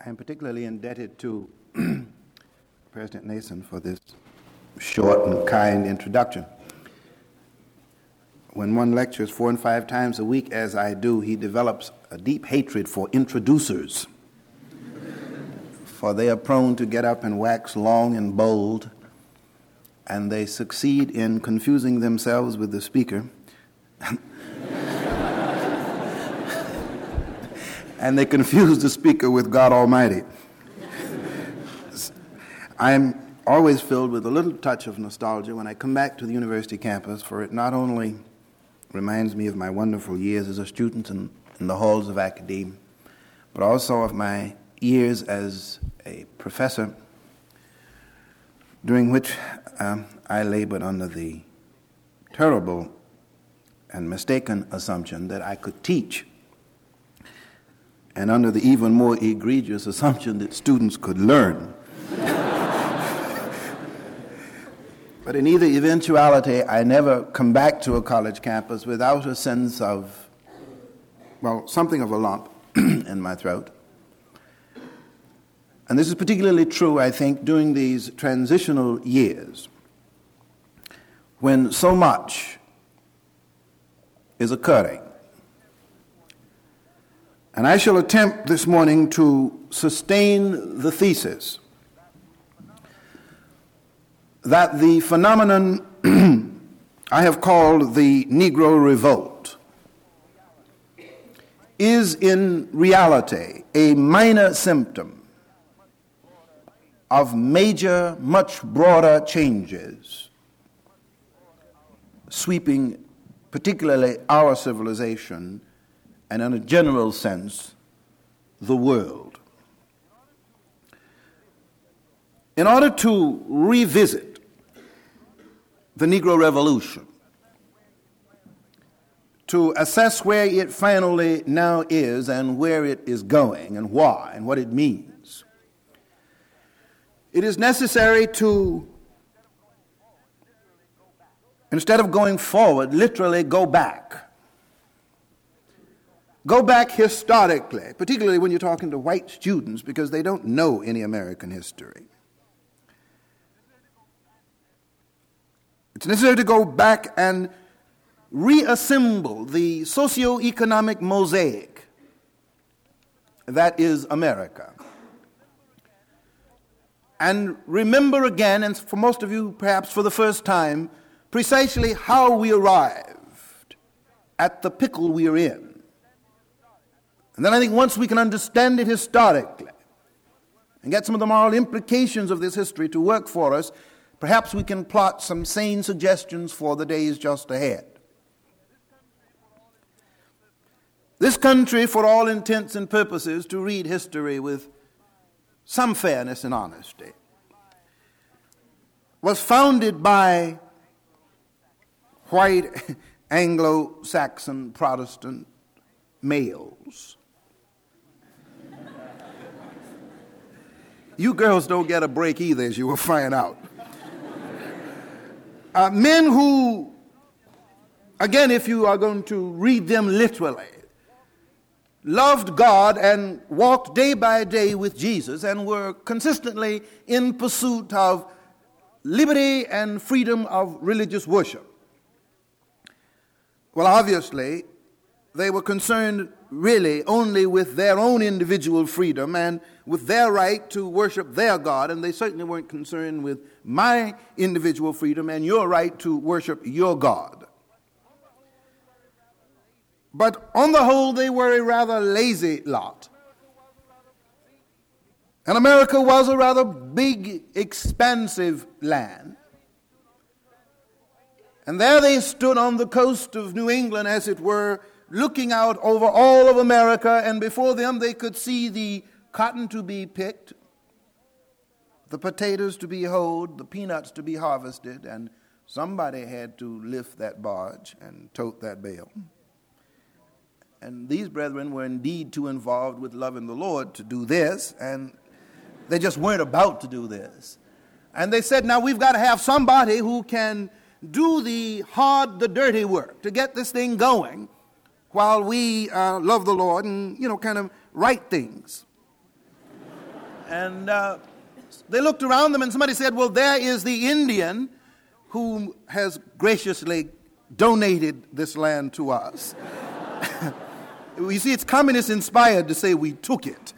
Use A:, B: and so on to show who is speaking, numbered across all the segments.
A: I'm particularly indebted to President Nason for this short and kind introduction. When one lectures 4 and 5 times a week, as I do, he develops a deep hatred for introducers, for they are prone to get up and wax long and bold, and they succeed in confusing themselves with the speaker. And they confuse the speaker with God Almighty. I'm always filled with a little touch of nostalgia when I come back to the university campus, for it not only reminds me of my wonderful years as a student in the halls of academia, but also of my years as a professor, during which I labored under the terrible and mistaken assumption that I could teach, and under the even more egregious assumption that students could learn. But in either eventuality, I never come back to a college campus without a sense of, well, something of a lump in my throat. And this is particularly true, I think, during these transitional years, when so much is occurring. And I shall attempt this morning to sustain the thesis that the phenomenon I have called the Negro Revolt is in reality a minor symptom of major, much broader changes sweeping particularly our civilization and in a general sense, the world. In order to revisit the Negro Revolution, to assess where it finally now is and where it is going and why and what it means, it is necessary to, instead of going forward, literally go back. Go back historically, particularly when you're talking to white students, because they don't know any American history. It's necessary to go back and reassemble the socio-economic mosaic that is America. And remember again, and for most of you perhaps for the first time, precisely how we arrived at the pickle we are in. And then I think once we can understand it historically and get some of the moral implications of this history to work for us, perhaps we can plot some sane suggestions for the days just ahead. This country, for all intents and purposes, to read history with some fairness and honesty, was founded by white Anglo-Saxon Protestant males. You girls don't get a break either, as you will find out. Men who, again, if you are going to read them literally, loved God and walked day by day with Jesus and were consistently in pursuit of liberty and freedom of religious worship. Well, obviously, they were concerned really only with their own individual freedom and with their right to worship their God, and they certainly weren't concerned with my individual freedom and your right to worship your God. But on the whole, they were a rather lazy lot. And America was a rather big, expansive land. And there they stood on the coast of New England, as it were, looking out over all of America, and before them they could see the cotton to be picked, the potatoes to be hoed, the peanuts to be harvested, and somebody had to lift that barge and tote that bale. And these brethren were indeed too involved with loving the Lord to do this, and they just weren't about to do this. And they said, now we've got to have somebody who can do the hard, the dirty work to get this thing going, while we love the Lord and, kind of write things. And they looked around them and somebody said, well, there is the Indian who has graciously donated this land to us. You see, it's communist inspired to say we took it.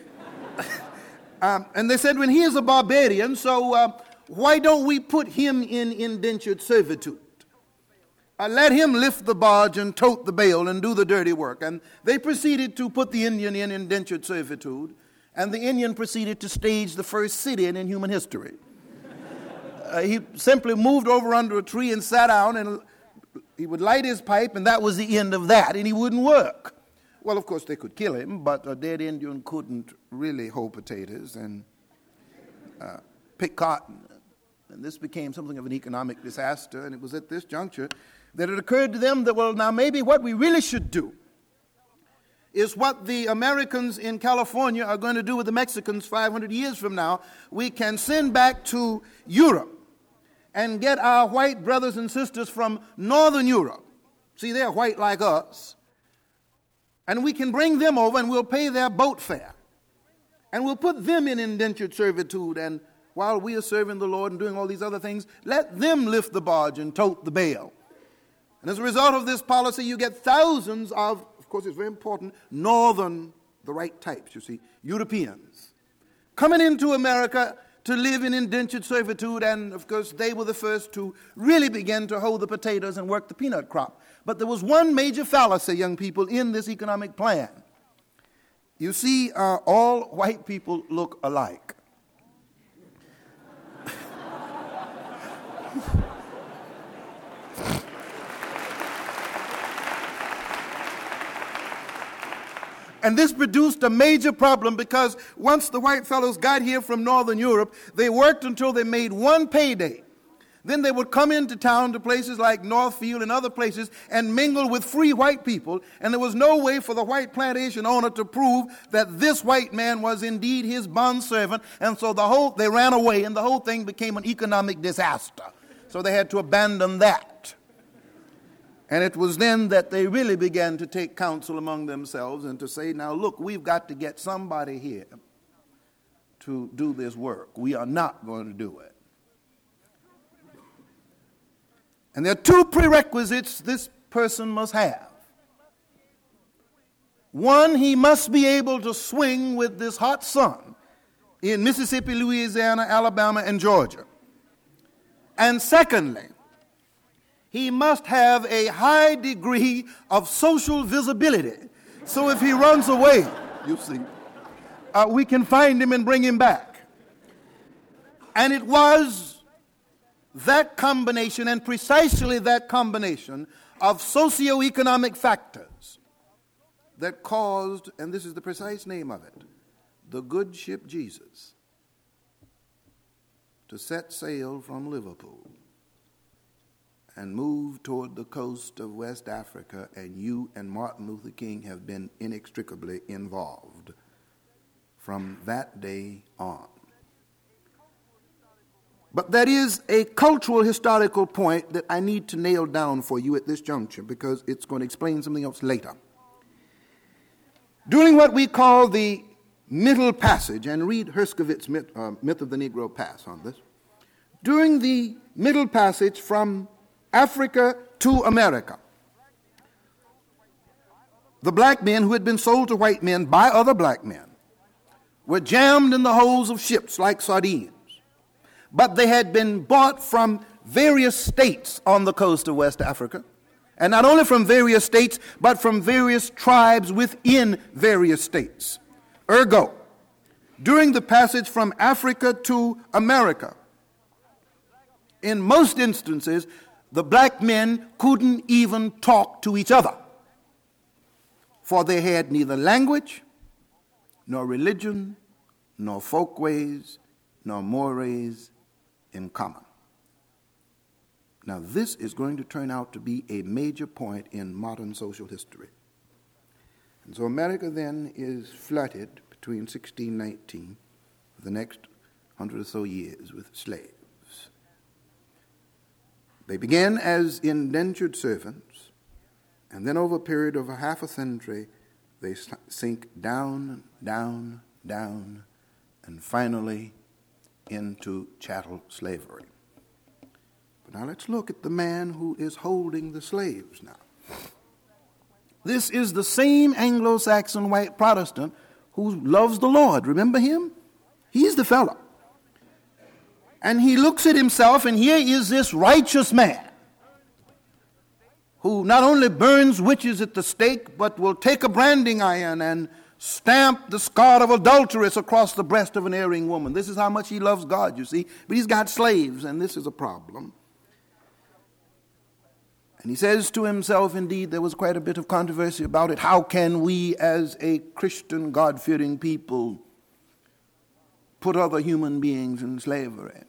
A: And they said, well, he is a barbarian, so why don't we put him in indentured servitude? Let him lift the barge and tote the bale and do the dirty work. And they proceeded to put the Indian in indentured servitude, and the Indian proceeded to stage the first sit-in in human history. He simply moved over under a tree and sat down, and he would light his pipe, and that was the end of that, and he wouldn't work. Well, of course, they could kill him, but a dead Indian couldn't really hoe potatoes and pick cotton. And this became something of an economic disaster, and it was at this juncture that it occurred to them that, well, now maybe what we really should do is what the Americans in California are going to do with the Mexicans 500 years from now. We can send back to Europe and get our white brothers and sisters from Northern Europe. See, they're white like us. And we can bring them over and we'll pay their boat fare. And we'll put them in indentured servitude. And while we are serving the Lord and doing all these other things, let them lift the barge and tote the bale. And as a result of this policy, you get thousands of course, it's very important, northern, the right types, you see, Europeans, coming into America to live in indentured servitude, and of course they were the first to really begin to hoe the potatoes and work the peanut crop. But there was one major fallacy, young people, in this economic plan. You see, all white people look alike. And this produced a major problem because once the white fellows got here from Northern Europe, they worked until they made one payday. Then they would come into town to places like Northfield and other places and mingle with free white people, and there was no way for the white plantation owner to prove that this white man was indeed his bondservant, and so they ran away, and the whole thing became an economic disaster. So they had to abandon that. And it was then that they really began to take counsel among themselves and to say, now look, we've got to get somebody here to do this work. We are not going to do it. And there are two prerequisites this person must have. One, he must be able to swing with this hot sun in Mississippi, Louisiana, Alabama, and Georgia. And secondly, he must have a high degree of social visibility. So if he runs away, you see, we can find him and bring him back. And it was that combination, and precisely that combination of socioeconomic factors that caused, and this is the precise name of it, the good ship Jesus to set sail from Liverpool and move toward the coast of West Africa, and you and Martin Luther King have been inextricably involved from that day on. But that is a cultural historical point that I need to nail down for you at this juncture because it's going to explain something else later. During what we call the Middle Passage, and read Herskovit's Myth of the Negro Pass on this, during the Middle Passage from Africa to America, the black men who had been sold to white men by other black men were jammed in the holds of ships like sardines. But they had been bought from various states on the coast of West Africa, and not only from various states, but from various tribes within various states. Ergo, during the passage from Africa to America, in most instances, the black men couldn't even talk to each other, for they had neither language, nor religion, nor folkways, nor mores in common. Now, this is going to turn out to be a major point in modern social history. And so America then is flooded between 1619, for the next 100 or so years, with slaves. They begin as indentured servants, and then over a period of a half a century, they sink down, down, down, and finally into chattel slavery. But now let's look at the man who is holding the slaves now. This is the same Anglo-Saxon white Protestant who loves the Lord. Remember him? He's the fellow. And he looks at himself, and here is this righteous man who not only burns witches at the stake, but will take a branding iron and stamp the scar of adulteress across the breast of an erring woman. This is how much he loves God, you see. But he's got slaves, and this is a problem. And he says to himself, indeed, there was quite a bit of controversy about it. How can we, as a Christian, God-fearing people, put other human beings in slavery?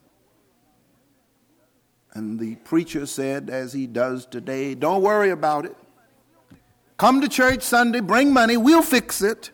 A: And the preacher said, as he does today, don't worry about it. Come to church Sunday, bring money, we'll fix it.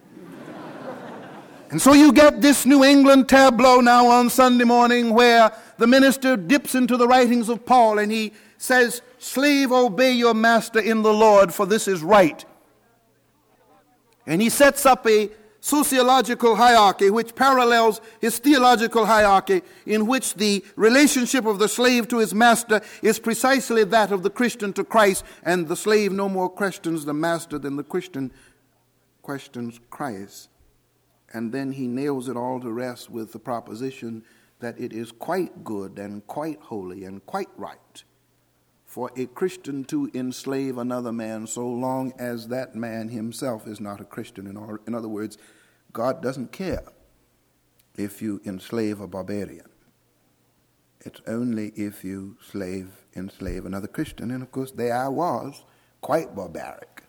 A: And so you get this New England tableau now on Sunday morning where the minister dips into the writings of Paul and he says, slave, obey your master in the Lord, for this is right. And he sets up a sociological hierarchy which parallels his theological hierarchy, in which the relationship of the slave to his master is precisely that of the Christian to Christ, and the slave no more questions the master than the Christian questions Christ. And then he nails it all to rest with the proposition that it is quite good and quite holy and quite right for a Christian to enslave another man so long as that man himself is not a Christian. In other words, God doesn't care if you enslave a barbarian. It's only if you enslave another Christian. And of course, there I was, quite barbaric.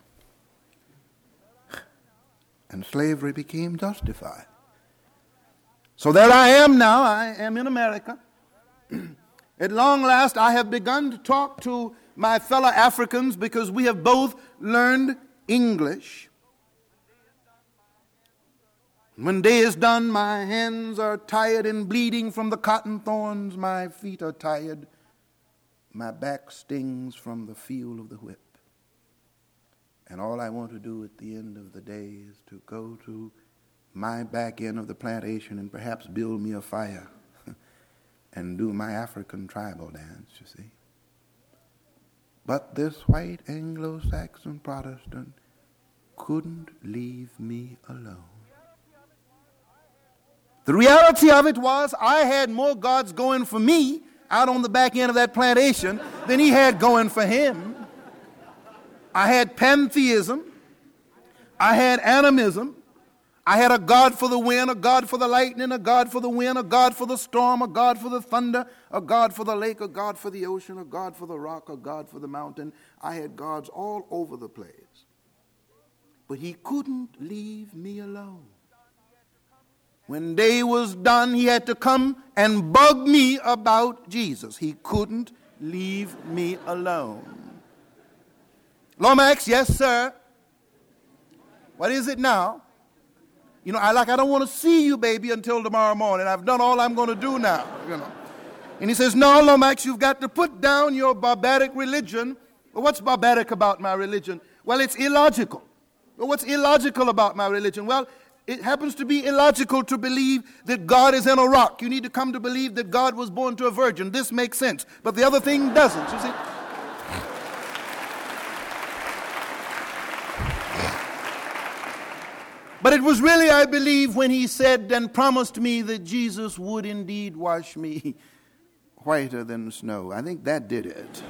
A: And slavery became justified. So there I am now. I am in America. At long last, I have begun to talk to my fellow Africans because we have both learned English. When day is done, my hands are tired and bleeding from the cotton thorns. My feet are tired. My back stings from the feel of the whip. And all I want to do at the end of the day is to go to my back end of the plantation and perhaps build me a fire and do my African tribal dance, you see. But this white Anglo-Saxon Protestant couldn't leave me alone. The reality of it was I had more gods going for me out on the back end of that plantation than he had going for him. I had pantheism. I had animism. I had a God for the wind, a God for the lightning, a God for the wind, a God for the storm, a God for the thunder, a God for the lake, a God for the ocean, a God for the rock, a God for the mountain. I had gods all over the place. But he couldn't leave me alone. When day was done, he had to come and bug me about Jesus. He couldn't leave me alone. Lomax, yes, sir. What is it now? You know, I don't want to see you, baby, until tomorrow morning. I've done all I'm going to do now, you know. And he says, no, Lomax, you've got to put down your barbaric religion. Well, what's barbaric about my religion? Well, it's illogical. Well, what's illogical about my religion? Well, it happens to be illogical to believe that God is in a rock. You need to come to believe that God was born to a virgin. This makes sense. But the other thing doesn't, you see. But it was really, I believe, when he said and promised me that Jesus would indeed wash me whiter than snow. I think that did it.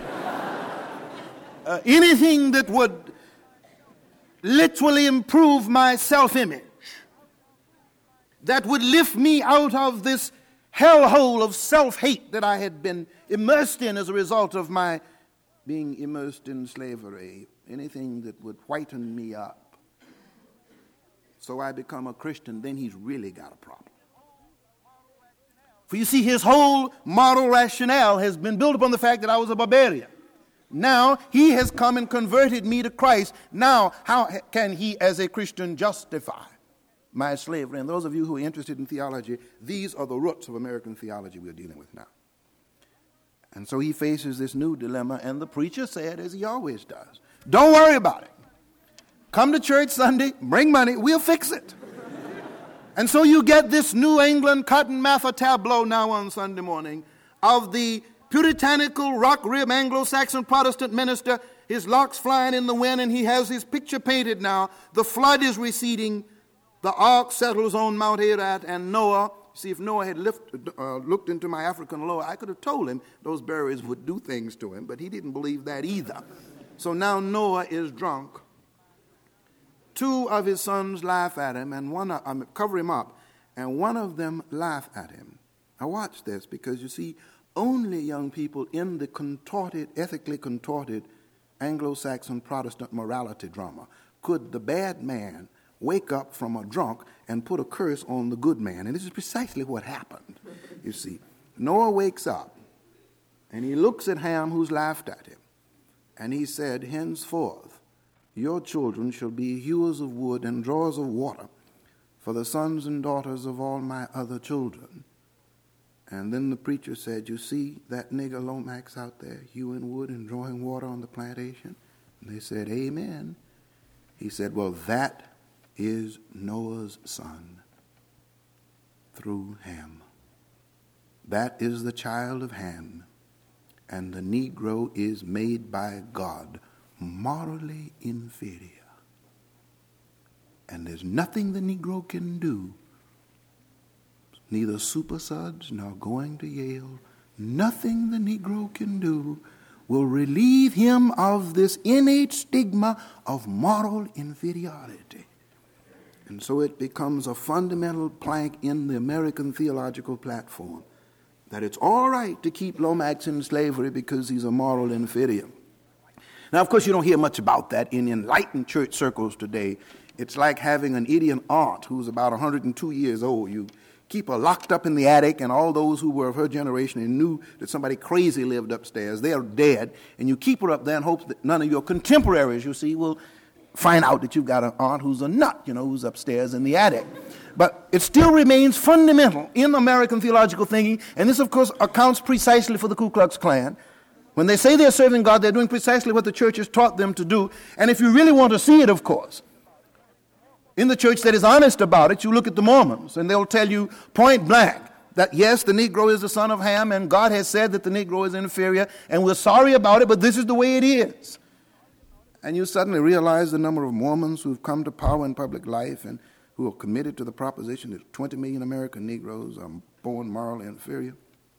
A: Anything that would literally improve my self-image, that would lift me out of this hellhole of self-hate that I had been immersed in as a result of my being immersed in slavery, anything that would whiten me up, so I become a Christian, then he's really got a problem. For you see, his whole moral rationale has been built upon the fact that I was a barbarian. Now, he has come and converted me to Christ. Now, how can he, as a Christian, justify my slavery? And those of you who are interested in theology, these are the roots of American theology we're dealing with now. And so he faces this new dilemma, and the preacher said, as he always does, don't worry about it. Come to church Sunday, bring money, we'll fix it. And so you get this New England Cotton Mather tableau now on Sunday morning of the puritanical, rock-rib Anglo-Saxon Protestant minister, his locks flying in the wind, and he has his picture painted now. The flood is receding. The ark settles on Mount Ararat, and Noah, see, if Noah had looked into my African lore, I could have told him those berries would do things to him, but he didn't believe that either. So now Noah is drunk. Two of his sons laugh at him, and cover him up, and one of them laugh at him. Now watch this, because you see, only young people in the ethically contorted Anglo-Saxon Protestant morality drama could the bad man wake up from a drunk and put a curse on the good man. And this is precisely what happened. You see, Noah wakes up, and he looks at Ham, who's laughed at him, and he said, henceforth, your children shall be hewers of wood and drawers of water for the sons and daughters of all my other children. And then the preacher said, you see that nigger Lomax out there hewing wood and drawing water on the plantation? And they said, amen. He said, well, that is Noah's son through Ham. That is the child of Ham. And the Negro is made by God morally inferior. And there's nothing the Negro can do, neither super suds nor going to Yale, nothing the Negro can do will relieve him of this innate stigma of moral inferiority. And so it becomes a fundamental plank in the American theological platform that it's all right to keep Lomax in slavery because he's a moral inferior. Now, of course, you don't hear much about that in enlightened church circles today. It's like having an idiot aunt who's about 102 years old. You keep her locked up in the attic, and all those who were of her generation and knew that somebody crazy lived upstairs, they are dead, and you keep her up there in hopes that none of your contemporaries, you see, will find out that you've got an aunt who's a nut, who's upstairs in the attic. But it still remains fundamental in American theological thinking, and this, of course, accounts precisely for the Ku Klux Klan. When they say they're serving God, they're doing precisely what the church has taught them to do. And if you really want to see it, of course, in the church that is honest about it, you look at the Mormons, and they'll tell you point blank that, yes, the Negro is the son of Ham, and God has said that the Negro is inferior, and we're sorry about it, but this is the way it is. And you suddenly realize the number of Mormons who've come to power in public life and who are committed to the proposition that 20 million American Negroes are born morally inferior.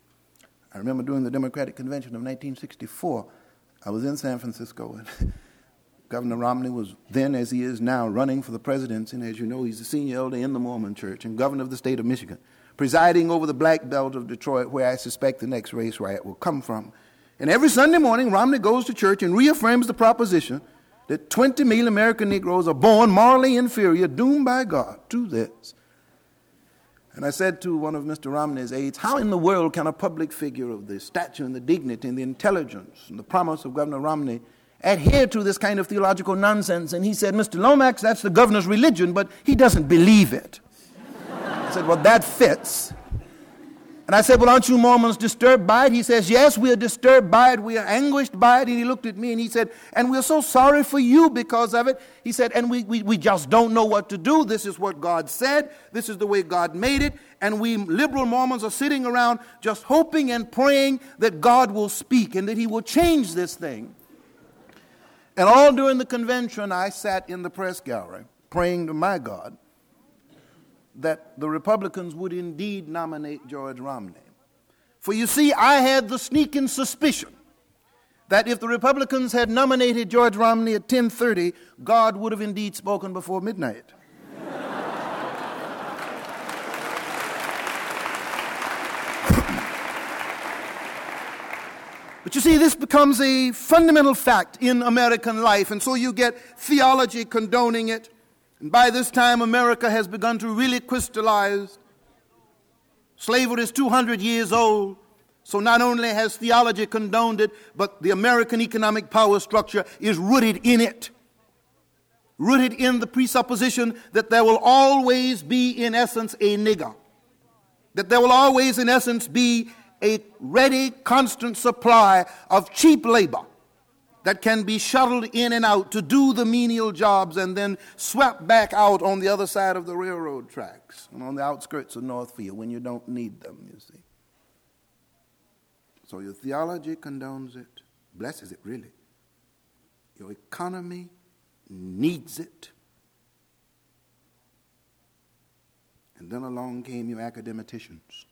A: I remember during the Democratic Convention of 1964, I was in San Francisco, and Governor Romney was then, as he is now, running for the presidency, and as you know, he's the senior elder in the Mormon Church and governor of the state of Michigan, presiding over the Black Belt of Detroit, where I suspect the next race riot will come from. And every Sunday morning, Romney goes to church and reaffirms the proposition that 20 million American Negroes are born morally inferior, doomed by God to this. And I said to one of Mr. Romney's aides, how in the world can a public figure of the stature and the dignity and the intelligence and the promise of Governor Romney adhere to this kind of theological nonsense? And he said, Mr. Lomax, that's the governor's religion, but he doesn't believe it. I said, well, that fits. And I said, well, aren't you Mormons disturbed by it? He says, yes, we are disturbed by it. We are anguished by it. And he looked at me and he said, and we're so sorry for you because of it. He said, and we just don't know what to do. This is what God said. This is the way God made it. And we liberal Mormons are sitting around just hoping and praying that God will speak and that he will change this thing. And all during the convention, I sat in the press gallery praying to my God that the Republicans would indeed nominate George Romney. For you see, I had the sneaking suspicion that if the Republicans had nominated George Romney at 10:30, God would have indeed spoken before midnight. But you see, this becomes a fundamental fact in American life, and so you get theology condoning it. And by this time, America has begun to really crystallize. Slavery is 200 years old, so not only has theology condoned it, but the American economic power structure is rooted in it. Rooted in the presupposition that there will always be, in essence, a nigger. That there will always, in essence, be a ready, constant supply of cheap labor that can be shuttled in and out to do the menial jobs and then swept back out on the other side of the railroad tracks and on the outskirts of Northfield when you don't need them, you see. So your theology condones it, blesses it really. Your economy needs it. And then along came your academicians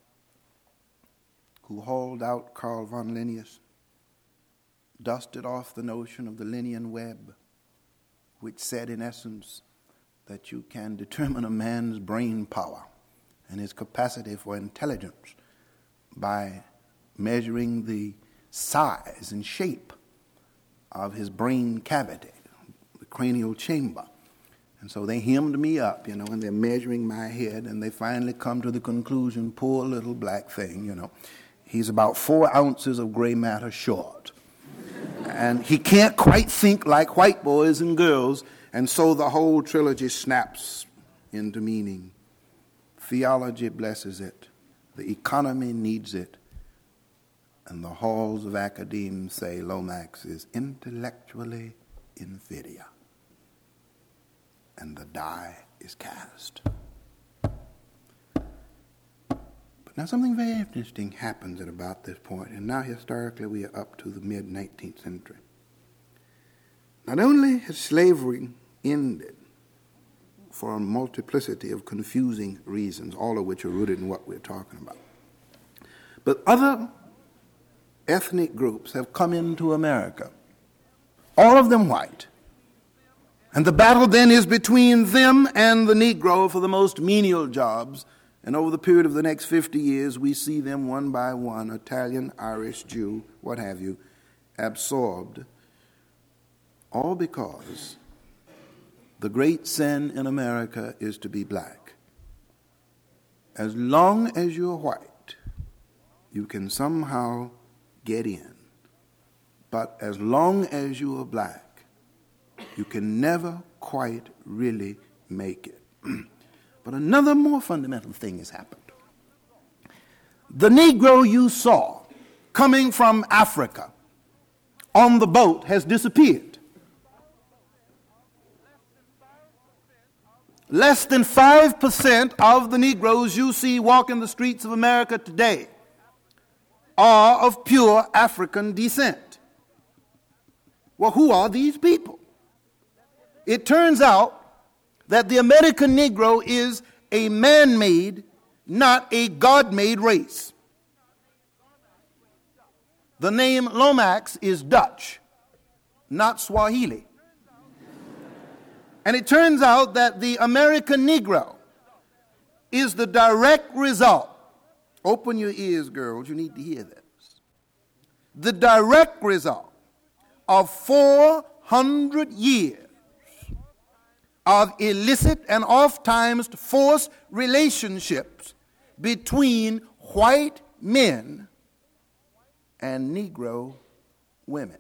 A: who hauled out Carl von Linnaeus, dusted off the notion of the Linnean web, which said in essence that you can determine a man's brain power and his capacity for intelligence by measuring the size and shape of his brain cavity, the cranial chamber. And so they hemmed me up, and they're measuring my head, and they finally come to the conclusion, poor little black thing, he's about 4 ounces of gray matter short. And he can't quite think like white boys and girls, and so the whole trilogy snaps into meaning. Theology blesses it. The economy needs it. And the halls of academe say Lomax is intellectually inferior. And the die is cast. But now something very interesting happens at about this point, and now historically we are up to the mid-19th century. Not only has slavery ended for a multiplicity of confusing reasons, all of which are rooted in what we're talking about, but other ethnic groups have come into America, all of them white. And the battle then is between them and the Negro for the most menial jobs. And over the period of the next 50 years, we see them one by one, Italian, Irish, Jew, what have you, absorbed, all because the great sin in America is to be black. As long as you're white, you can somehow get in. But as long as you are black, you can never quite really make it. But another more fundamental thing has happened. The Negro you saw coming from Africa on the boat has disappeared. Less than 5% of the Negroes you see walking the streets of America today are of pure African descent. Well, who are these people? It turns out that the American Negro is a man-made, not a God-made race. The name Lomax is Dutch, not Swahili. And it turns out that the American Negro is the direct result. Open your ears, girls, you need to hear this. The direct result of 400 years of illicit and oft-times forced relationships between white men and Negro women.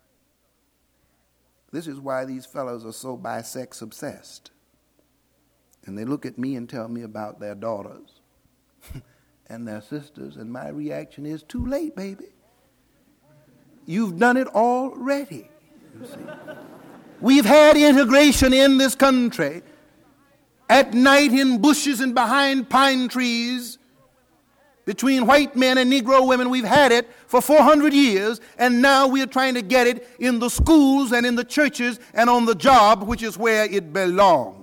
A: This is why these fellows are so bisex obsessed. And they look at me and tell me about their daughters and their sisters, and my reaction is, too late, baby. You've done it already, you see. We've had integration in this country at night in bushes and behind pine trees between white men and Negro women. We've had it for 400 years, and now we're trying to get it in the schools and in the churches and on the job, which is where it belongs.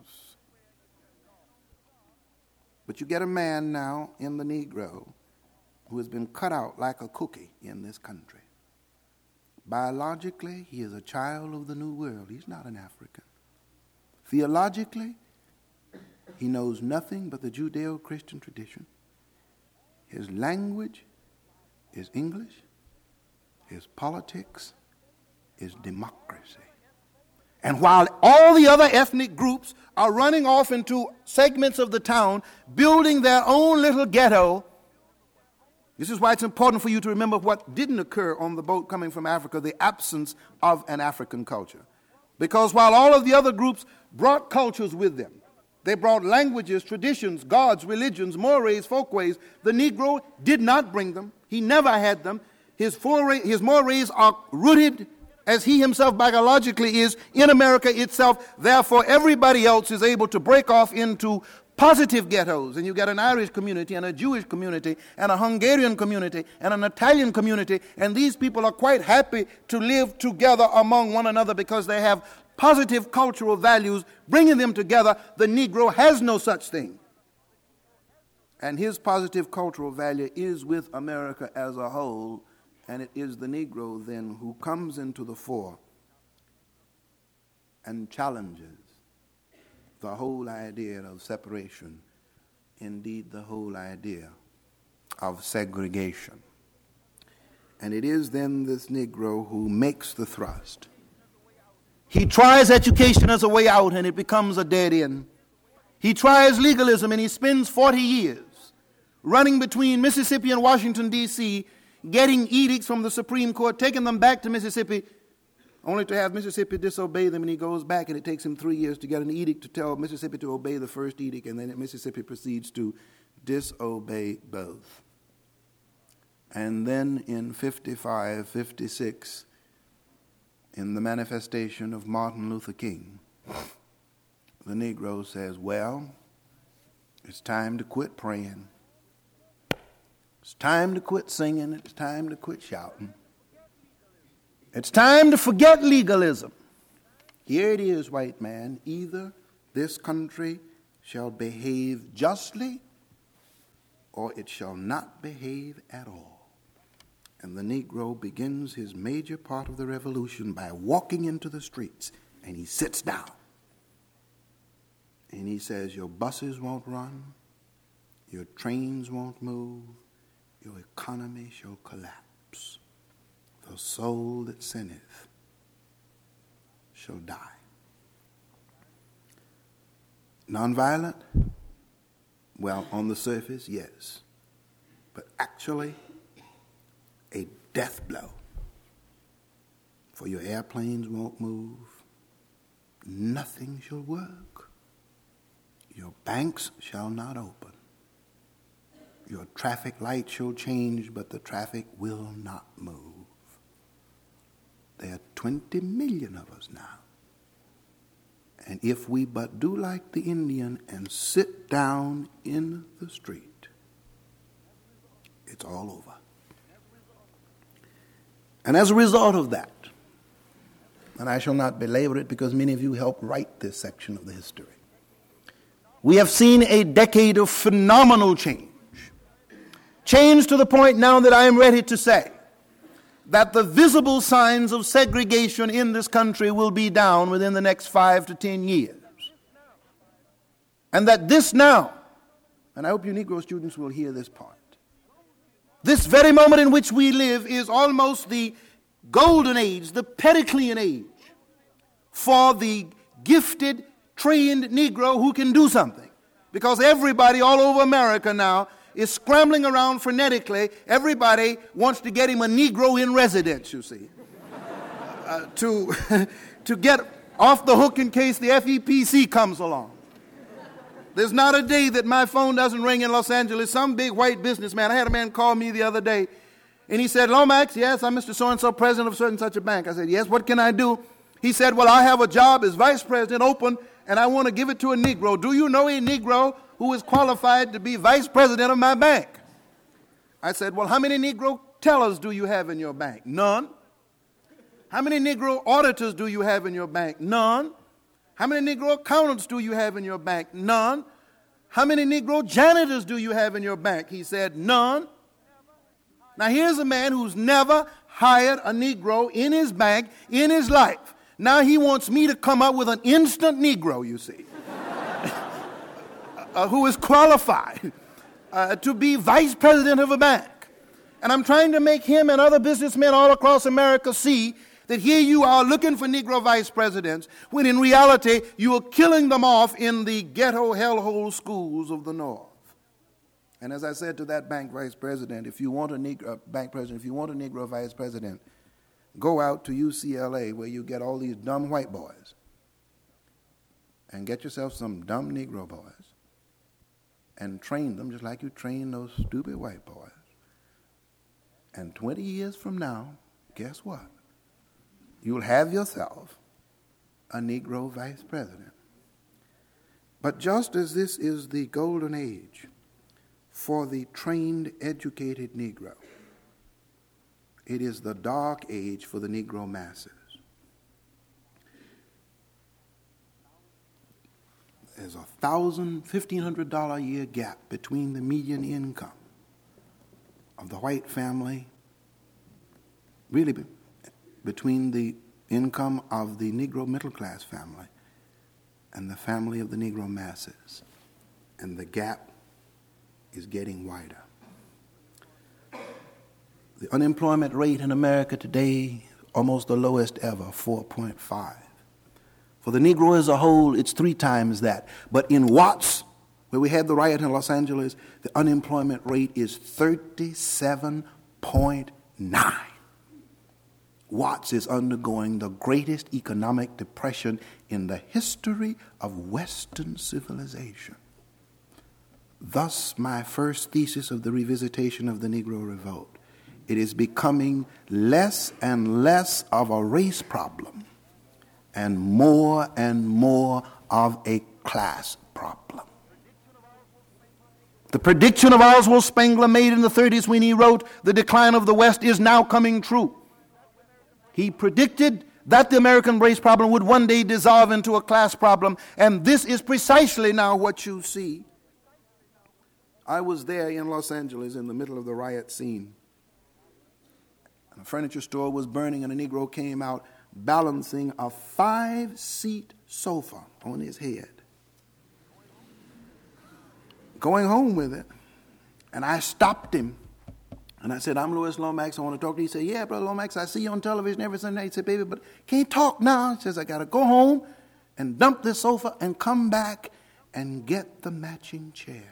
A: But you get a man now in the Negro who has been cut out like a cookie in this country. Biologically, he is a child of the New World. He's not an African. Theologically, he knows nothing but the Judeo-Christian tradition. His language is English. His politics is democracy. And while all the other ethnic groups are running off into segments of the town, building their own little ghetto, this is why it's important for you to remember what didn't occur on the boat coming from Africa, the absence of an African culture. Because while all of the other groups brought cultures with them, they brought languages, traditions, gods, religions, mores, folkways, the Negro did not bring them. He never had them. His mores are rooted as he himself biologically is in America itself. Therefore, everybody else is able to break off into positive ghettos. And you get an Irish community and a Jewish community and a Hungarian community and an Italian community. And these people are quite happy to live together among one another because they have positive cultural values bringing them together. The Negro has no such thing. And his positive cultural value is with America as a whole. And it is the Negro then who comes into the fore and challenges the whole idea of separation, indeed the whole idea of segregation. And it is then this Negro who makes the thrust. He tries education as a way out and it becomes a dead end. He tries legalism and he spends 40 years running between Mississippi and Washington, D.C., getting edicts from the Supreme Court, taking them back to Mississippi, only to have Mississippi disobey them, and he goes back, and it takes him 3 years to get an edict to tell Mississippi to obey the first edict, and then Mississippi proceeds to disobey both. And then in 55, 56, in the manifestation of Martin Luther King, the Negro says, well, it's time to quit praying. It's time to quit singing. It's time to quit shouting. It's time to forget legalism. Here it is, white man. Either this country shall behave justly or it shall not behave at all. And the Negro begins his major part of the revolution by walking into the streets, and he sits down. And he says, your buses won't run, your trains won't move, your economy shall collapse. The soul that sinneth shall die. Nonviolent? Well, on the surface, yes. But actually, a death blow. For your airplanes won't move. Nothing shall work. Your banks shall not open. Your traffic light shall change, but the traffic will not move. There are 20 million of us now. And if we but do like the Indian and sit down in the street, it's all over. And as a result of that, and I shall not belabor it because many of you helped write this section of the history, we have seen a decade of phenomenal change. Change to the point now that I am ready to say that the visible signs of segregation in this country will be down within the next 5 to 10 years. And that this now, and I hope you Negro students will hear this part, this very moment in which we live is almost the golden age, the Periclean age, for the gifted, trained Negro who can do something. Because everybody all over America now is scrambling around frenetically. Everybody wants to get him a Negro in residence, you see, to get off the hook in case the FEPC comes along. There's not a day that my phone doesn't ring in Los Angeles. Some big white businessman. I had a man call me the other day, and he said, Lomax, yes, I'm Mr. So-and-so, president of certain such a bank. I said, yes, what can I do? He said, well, I have a job as vice president open, and I want to give it to a Negro. Do you know a Negro who is qualified to be vice president of my bank? I said, well, how many Negro tellers do you have in your bank? None. How many Negro auditors do you have in your bank? None. How many Negro accountants do you have in your bank? None. How many Negro janitors do you have in your bank? He said, none. Now here's a man who's never hired a Negro in his bank in his life. Now he wants me to come up with an instant Negro, you see, who is qualified to be vice president of a bank. And I'm trying to make him and other businessmen all across America see that here you are looking for Negro vice presidents, when in reality you are killing them off in the ghetto hellhole schools of the North. And as I said to that bank vice president, if you want a Negro bank president, if you want a Negro vice president, go out to UCLA where you get all these dumb white boys and get yourself some dumb Negro boys and train them just like you train those stupid white boys. And 20 years from now, guess what? you'll have yourself a Negro vice president. But just as this is the golden age for the trained, educated Negro, it is the dark age for the Negro masses. There's a $1,500 a year gap between the median income of the white family, really between the income of the Negro middle class family and the family of the Negro masses. And the gap is getting wider. The unemployment rate in America today, almost the lowest ever, 4.5. For the Negro as a whole, it's 3 times that. But in Watts, where we had the riot in Los Angeles, the unemployment rate is 37.9. Watts is undergoing the greatest economic depression in the history of Western civilization. Thus, my first thesis of the revisitation of the Negro Revolt. It is becoming less and less of a race problem and more of a class problem. The prediction of Oswald Spengler made in the 30s when he wrote The Decline of the West is now coming true. He predicted that the American race problem would one day dissolve into a class problem, and this is precisely now what you see. I was there in Los Angeles in the middle of the riot scene. A furniture store was burning, and a Negro came out balancing a 5-seat sofa on his head, going home with it. And I stopped him, and I said, "I'm Louis Lomax. I want to talk to you." He said, "Yeah, Brother Lomax, I see you on television every Sunday." He said, "Baby, but can't talk now." He says, "I got to go home and dump this sofa and come back and get the matching chair."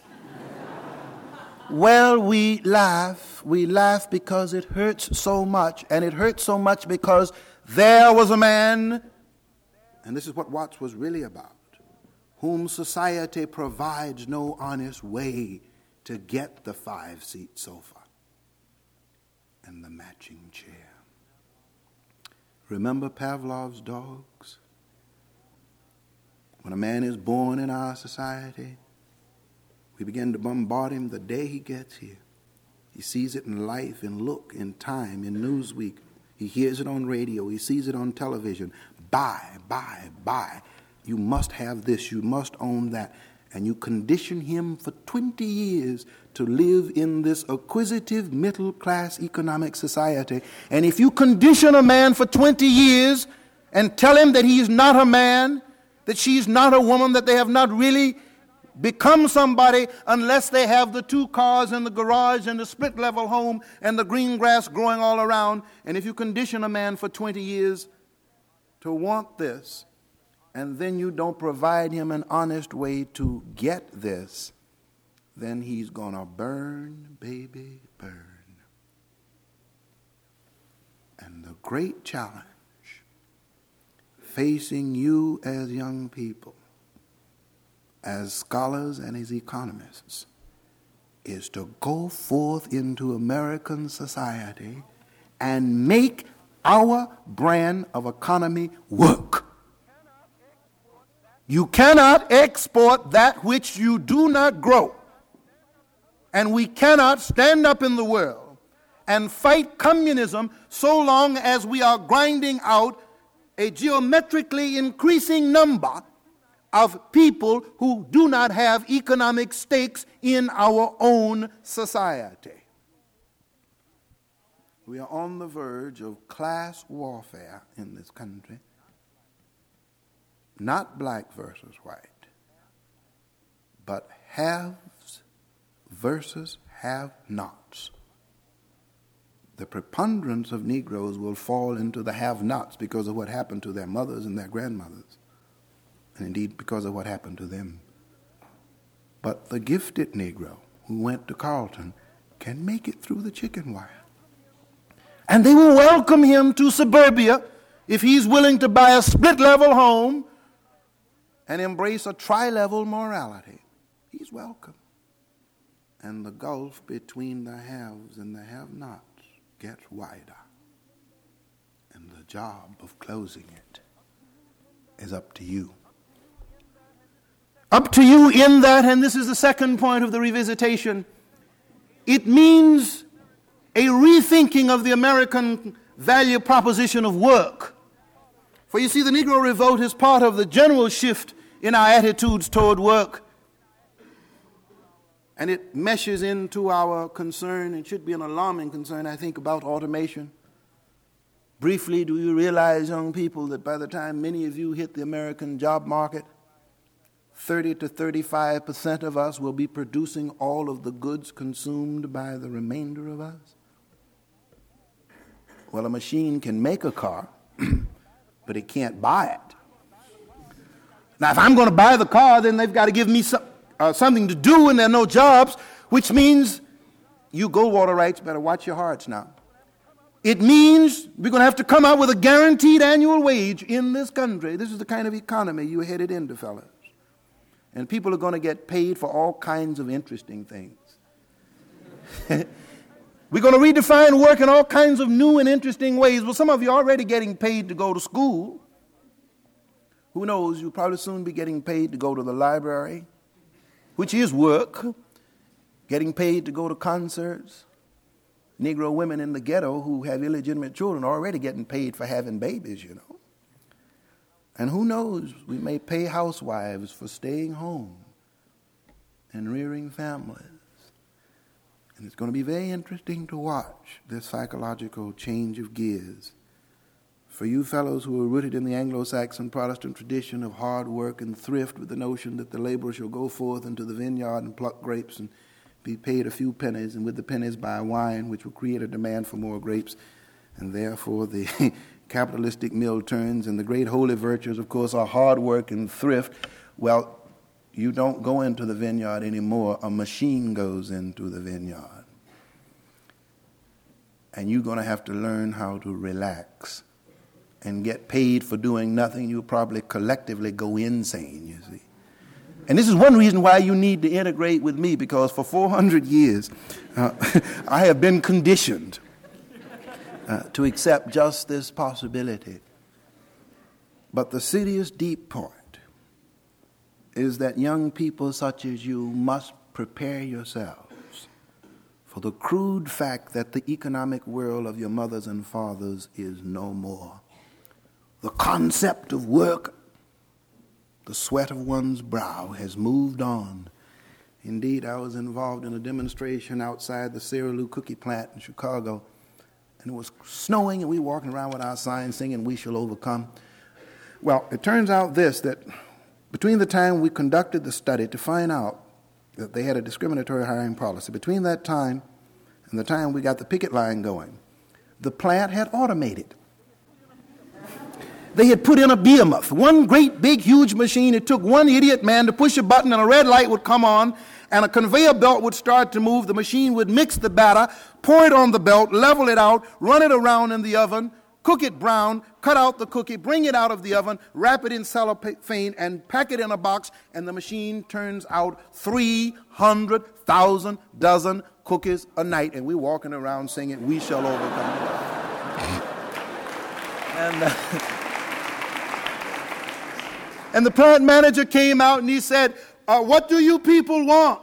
A: Well, we laugh. We laugh because it hurts so much. And it hurts so much because there was a man, and this is what Watts was really about, whom society provides no honest way to get the 5-seat sofa and the matching chair. Remember Pavlov's dogs? When a man is born in our society, we begin to bombard him the day he gets here. He sees it in Life, in Look, in Time, in Newsweek. He hears it on radio. He sees it on television. Buy, buy, buy. You must have this. You must own that. And you condition him for 20 years to live in this acquisitive middle-class economic society. And if you condition a man for 20 years and tell him that he is not a man, that she's not a woman, that they have not really become somebody unless they have the 2 cars in the garage and the split-level home and the green grass growing all around. And if you condition a man for 20 years to want this, and then you don't provide him an honest way to get this, then he's going to burn, baby, burn. And the great challenge facing you as young people, as scholars and as economists, is to go forth into American society and make our brand of economy work. You cannot export that which you do not grow. And we cannot stand up in the world and fight communism so long as we are grinding out a geometrically increasing number of people who do not have economic stakes in our own society. We are on the verge of class warfare in this country. Not black versus white, but haves versus have-nots. The preponderance of Negroes will fall into the have-nots because of what happened to their mothers and their grandmothers, and indeed because of what happened to them. But the gifted Negro who went to Carleton can make it through the chicken wire. And they will welcome him to suburbia if he's willing to buy a split-level home and embrace a tri-level morality. He's welcome. And the gulf between the haves and the have-nots gets wider And the job of closing it is up to you. Up to you in that, and this is the second point of the revisitation, it means a rethinking of the American value proposition of work. For you see, the Negro Revolt is part of the general shift in our attitudes toward work. And it meshes into our concern, it should be an alarming concern, I think, about automation. Briefly, do you realize, young people, that by the time many of you hit the American job market, 30 to 35% of us will be producing all of the goods consumed by the remainder of us? Well, a machine can make a car, but it can't buy it. Now, if I'm going to buy the car, then they've got to give me something to do, and there are no jobs, which means you Goldwater rights better watch your hearts now. It means we're going to have to come out with a guaranteed annual wage in this country. This is the kind of economy you're headed into, fellas. And people are going to get paid for all kinds of interesting things. We're going to redefine work in all kinds of new and interesting ways. Well, some of you are already getting paid to go to school. Who knows, you'll probably soon be getting paid to go to the library, which is work. Getting paid to go to concerts. Negro women in the ghetto who have illegitimate children are already getting paid for having babies, you know. And who knows, we may pay housewives for staying home and rearing families. And it's going to be very interesting to watch this psychological change of gears. For you fellows who are rooted in the Anglo-Saxon Protestant tradition of hard work and thrift, with the notion that the laborer shall go forth into the vineyard and pluck grapes and be paid a few pennies, and with the pennies buy wine, which will create a demand for more grapes, and therefore the capitalistic mill turns, and the great holy virtues, of course, are hard work and thrift. Well, you don't go into the vineyard anymore. A machine goes into the vineyard. And you're going to have to learn how to relax and get paid for doing nothing. You'll probably collectively go insane, you see. And this is one reason why you need to integrate with me, because for 400 years, I have been conditioned to accept just this possibility. But the serious deep point is that young people such as you must prepare yourselves for the crude fact that the economic world of your mothers and fathers is no more. The concept of work, the sweat of one's brow, has moved on. Indeed, I was involved in a demonstration outside the Sara Lou cookie plant in Chicago, and it was snowing, and we were walking around with our signs singing, "We shall overcome." Well, it turns out that between the time we conducted the study to find out that they had a discriminatory hiring policy, between that time and the time we got the picket line going, the plant had automated. They had put in a behemoth, one great big huge machine. It took one idiot man to push a button and a red light would come on and a conveyor belt would start to move. The machine would mix the batter, pour it on the belt, level it out, run it around in the oven, cook it brown, cut out the cookie, bring it out of the oven, wrap it in cellophane, and pack it in a box, and the machine turns out 300,000 dozen cookies a night. And we're walking around singing, "We shall overcome." And the plant manager came out and he said, "What do you people want?"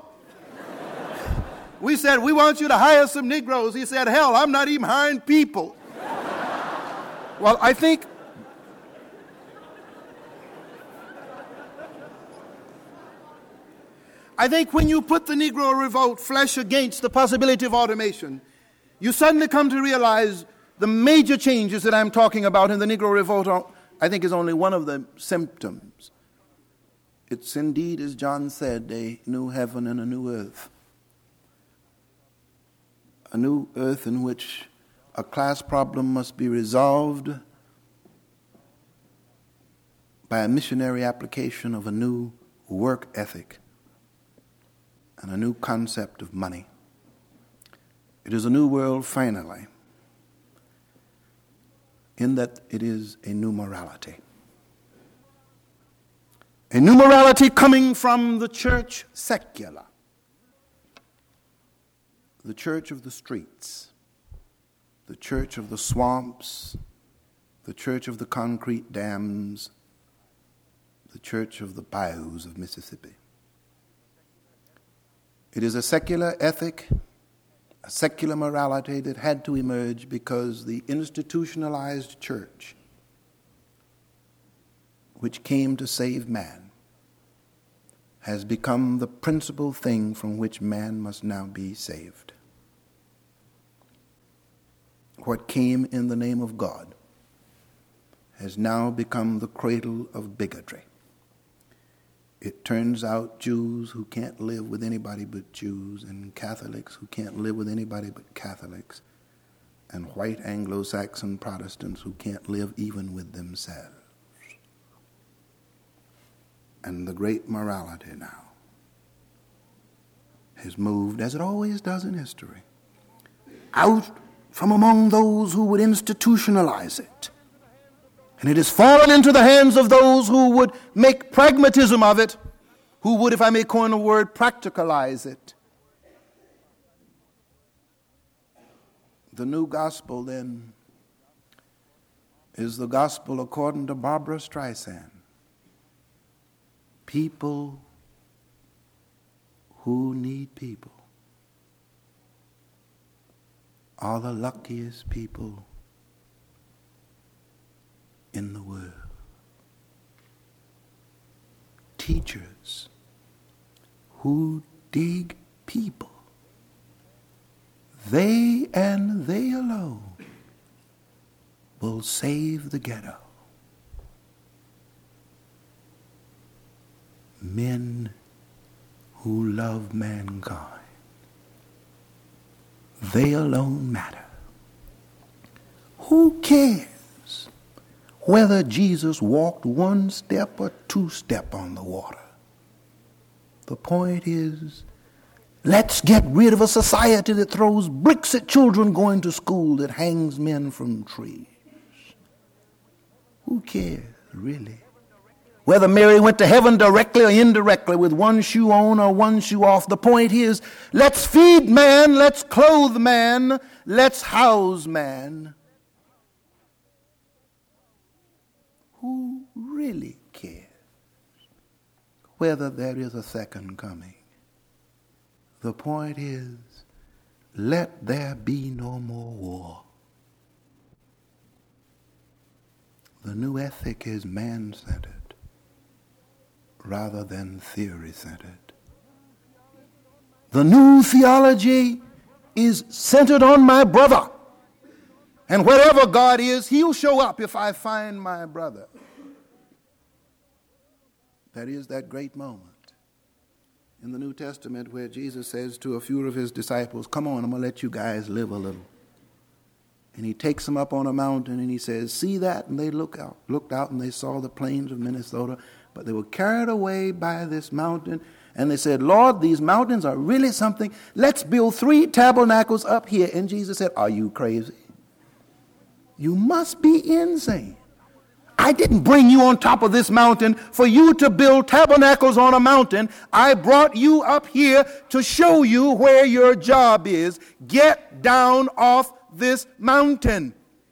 A: We said, "We want you to hire some Negroes." He said, "Hell, I'm not even hiring people." Well, I think when you put the Negro Revolt flesh against the possibility of automation, you suddenly come to realize the major changes that I'm talking about in the Negro Revolt, I think, is only one of the symptoms. It's indeed, as John said, a new heaven and a new earth. A new earth in which a class problem must be resolved by a missionary application of a new work ethic and a new concept of money. It is a new world, finally, in that it is a new morality. A new morality coming from the church secular, the church of the streets, the church of the swamps the church of the concrete dams, the church of the bayous of Mississippi. It is a secular ethic, a secular morality that had to emerge because the institutionalized church, which came to save man, has become the principal thing from which man must now be saved. What came in the name of God has now become the cradle of bigotry. It turns out Jews who can't live with anybody but Jews, and Catholics who can't live with anybody but Catholics, and white Anglo-Saxon Protestants who can't live even with themselves. And the great morality now has moved, as it always does in history, out from among those who would institutionalize it. And it has fallen into the hands of those who would make pragmatism of it, who would, if I may coin a word, practicalize it. The new gospel, then, is the gospel according to Barbra Streisand. People who need people are the luckiest people in the world. Teachers who dig people, they and they alone will save the ghetto. Men who love mankind, they alone matter. Who cares whether Jesus walked one step or two step on the water? The point is, let's get rid of a society that throws bricks at children going to school, that hangs men from trees. Who cares, really? Whether Mary went to heaven directly or indirectly with one shoe on or one shoe off, the point is, let's feed man, let's clothe man, let's house man. Who really cares whether there is a second coming? The point is, let there be no more war. The new ethic is man-centered rather than theory-centered. The new theology is centered on my brother. And wherever God is, he'll show up if I find my brother. That is that great moment in the New Testament where Jesus says to a few of his disciples, come on, I'm going to let you guys live a little. And he takes them up on a mountain and he says, see that? And they looked out and they saw the plains of Minnesota, but they were carried away by this mountain. And they said, Lord, these mountains are really something. Let's build 3 tabernacles up here. And Jesus said, are you crazy? You must be insane. I didn't bring you on top of this mountain for you to build tabernacles on a mountain. I brought you up here to show you where your job is. Get down off this mountain.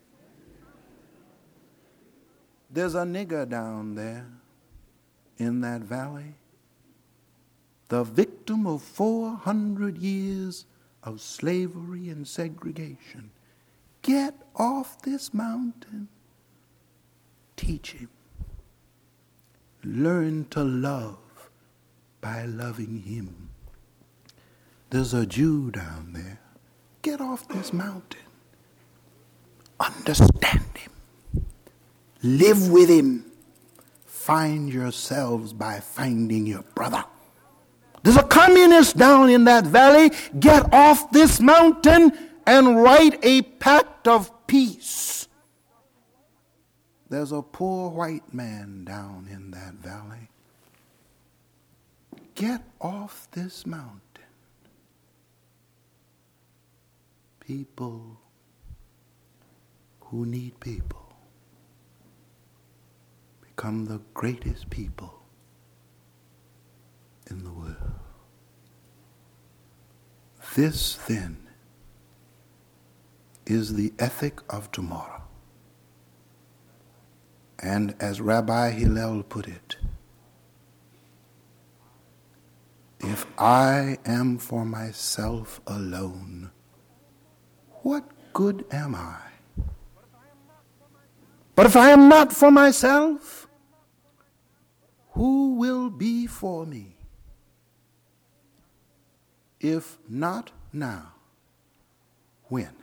A: There's a nigger down there in that valley, the victim of 400 years of slavery and segregation. Get off this mountain. Teach him. Learn to love by loving him. There's a Jew down there. Get off this mountain. Understand him. Live with him. Find yourselves by finding your brother. There's a communist down in that valley. Get off this mountain and write a pact of peace. There's a poor white man down in that valley. Get off this mountain. People who need people become the greatest people in the world. This, then, is the ethic of tomorrow. And as Rabbi Hillel put it, if I am for myself alone, what good am I? But if I am not for myself, who will be for me? If not now, when?